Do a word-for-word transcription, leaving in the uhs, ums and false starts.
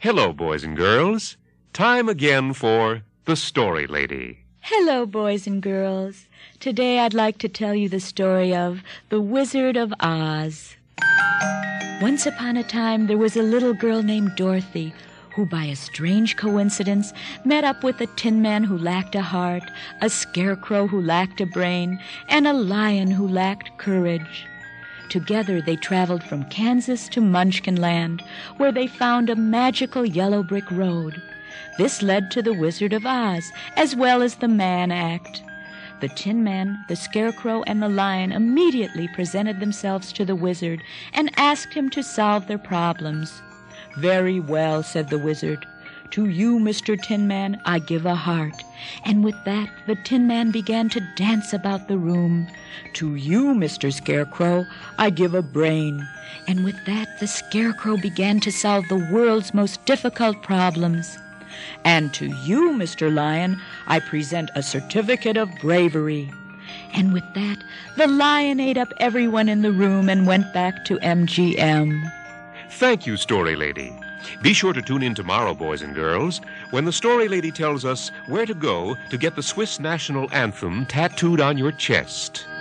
Hello, boys and girls. Time again for The Story Lady. Hello, boys and girls. Today I'd like to tell you the story of The Wizard of Oz. Once upon a time, there was a little girl named Dorothy who, by a strange coincidence, met up with a tin man who lacked a heart, a scarecrow who lacked a brain, and a lion who lacked courage. Together they traveled from Kansas to Munchkinland, where they found a magical yellow brick road. This led to the Wizard of Oz, as well as the Man Act. The Tin Man, the Scarecrow, and the Lion immediately presented themselves to the Wizard and asked him to solve their problems. "Very well," said the Wizard. "To you, Mister Tin Man, I give a heart." And with that, the Tin Man began to dance about the room. "To you, Mister Scarecrow, I give a brain." And with that, the Scarecrow began to solve the world's most difficult problems. "And to you, Mister Lion, I present a certificate of bravery." And with that, the Lion ate up everyone in the room and went back to M G M. Thank you, Story Lady. Be sure to tune in tomorrow, boys and girls, when the Story Lady tells us where to go to get the Swiss national anthem tattooed on your chest.